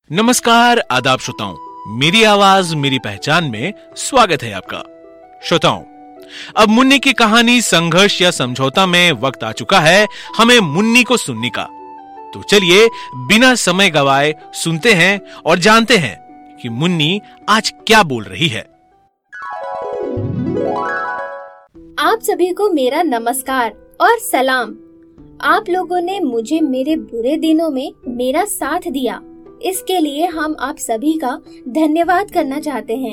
नमस्कार, आदाब श्रोताओं, मेरी आवाज मेरी पहचान में स्वागत है आपका। श्रोताओं, अब मुन्नी की कहानी संघर्ष या समझौता में वक्त आ चुका है हमें मुन्नी को सुनने का। तो चलिए बिना समय गवाए सुनते हैं और जानते हैं कि मुन्नी आज क्या बोल रही है। आप सभी को मेरा नमस्कार और सलाम। आप लोगों ने मुझे मेरे बुरे दिनों में मेरा साथ दिया, इसके लिए हम आप सभी का धन्यवाद करना चाहते हैं।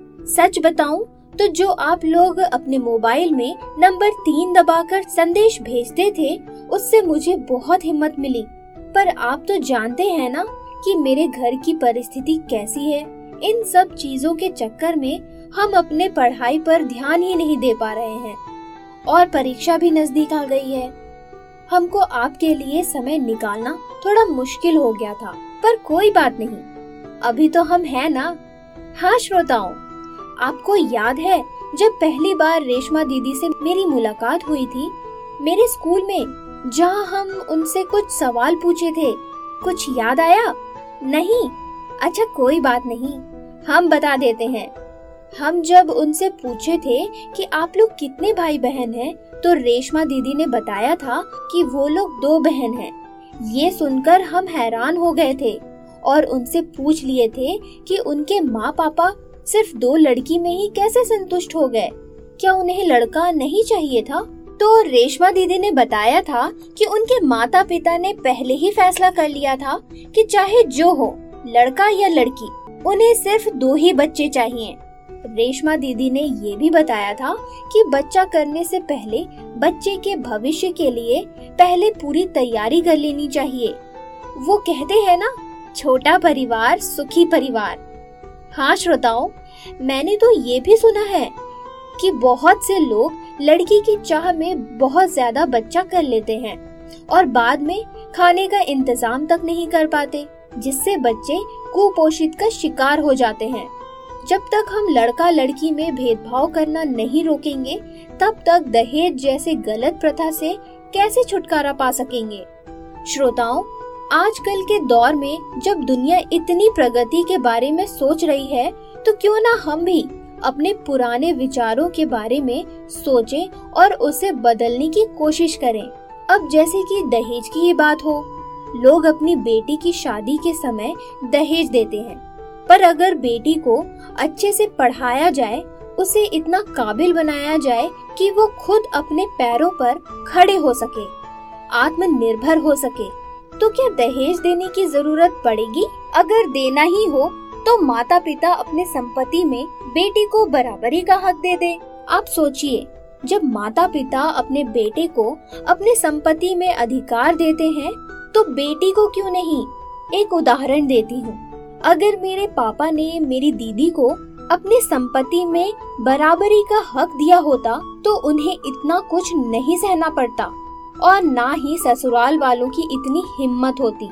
सच बताऊं तो जो आप लोग अपने मोबाइल में नंबर 3 दबाकर संदेश भेजते थे, उससे मुझे बहुत हिम्मत मिली। पर आप तो जानते हैं ना कि मेरे घर की परिस्थिति कैसी है। इन सब चीजों के चक्कर में हम अपने पढ़ाई पर ध्यान ही नहीं दे पा रहे हैं और परीक्षा भी नजदीक आ गई है। हमको आपके लिए समय निकालना थोड़ा मुश्किल हो गया था, पर कोई बात नहीं, अभी तो हम हैं ना। हाँ श्रोताओं, आपको याद है जब पहली बार रेशमा दीदी से मेरी मुलाकात हुई थी मेरे स्कूल में, जहाँ हम उनसे कुछ सवाल पूछे थे? कुछ याद आया? नहीं? अच्छा कोई बात नहीं, हम बता देते हैं। हम जब उनसे पूछे थे कि आप लोग कितने भाई बहन हैं, तो रेशमा दीदी ने बताया था कि वो लोग 2 बहन हैं। ये सुनकर हम हैरान हो गए थे और उनसे पूछ लिए थे कि उनके माँ पापा सिर्फ 2 लड़की में ही कैसे संतुष्ट हो गए, क्या उन्हें लड़का नहीं चाहिए था? तो रेशमा दीदी ने बताया था कि उनके माता पिता ने पहले ही फैसला कर लिया था कि चाहे जो हो, लड़का या लड़की, उन्हें सिर्फ 2 ही बच्चे चाहिए। रेशमा दीदी ने ये भी बताया था कि बच्चा करने से पहले बच्चे के भविष्य के लिए पहले पूरी तैयारी कर लेनी चाहिए। वो कहते हैं ना, छोटा परिवार सुखी परिवार। हाँ श्रोताओं, मैंने तो ये भी सुना है कि बहुत से लोग लड़की की चाह में बहुत ज्यादा बच्चा कर लेते हैं और बाद में खाने का इंतजाम तक नहीं कर पाते, जिससे बच्चे कुपोषित का शिकार हो जाते हैं। जब तक हम लड़का लड़की में भेदभाव करना नहीं रोकेंगे, तब तक दहेज जैसे गलत प्रथा से कैसे छुटकारा पा सकेंगे? श्रोताओं, आजकल के दौर में जब दुनिया इतनी प्रगति के बारे में सोच रही है, तो क्यों ना हम भी अपने पुराने विचारों के बारे में सोचें और उसे बदलने की कोशिश करें। अब जैसे कि दहेज की ही बात हो, लोग अपनी बेटी की शादी के समय दहेज देते हैं, पर अगर बेटी को अच्छे से पढ़ाया जाए, उसे इतना काबिल बनाया जाए कि वो खुद अपने पैरों पर खड़े हो सके, आत्मनिर्भर हो सके, तो क्या दहेज देने की जरूरत पड़ेगी? अगर देना ही हो तो माता पिता अपने संपत्ति में बेटी को बराबरी का हक दे दे। आप सोचिए, जब माता पिता अपने बेटे को अपने संपत्ति में अधिकार देते हैं, तो बेटी को क्यों नहीं? एक उदाहरण देती हूँ। अगर मेरे पापा ने मेरी दीदी को अपनी संपत्ति में बराबरी का हक दिया होता, तो उन्हें इतना कुछ नहीं सहना पड़ता और ना ही ससुराल वालों की इतनी हिम्मत होती।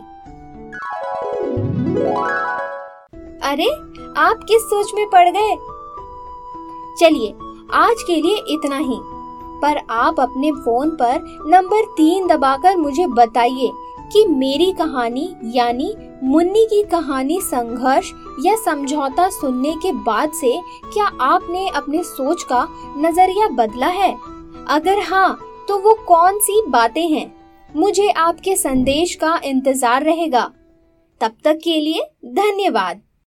अरे, आप किस सोच में पड़ गए? चलिए, आज के लिए इतना ही, पर आप अपने फोन पर नंबर 3 दबाकर मुझे बताइए कि मेरी कहानी यानी मुन्नी की कहानी संघर्ष या समझौता सुनने के बाद से क्या आपने अपने सोच का नजरिया बदला है? अगर हाँ, तो वो कौन सी बातें हैं? मुझे आपके संदेश का इंतजार रहेगा। तब तक के लिए धन्यवाद।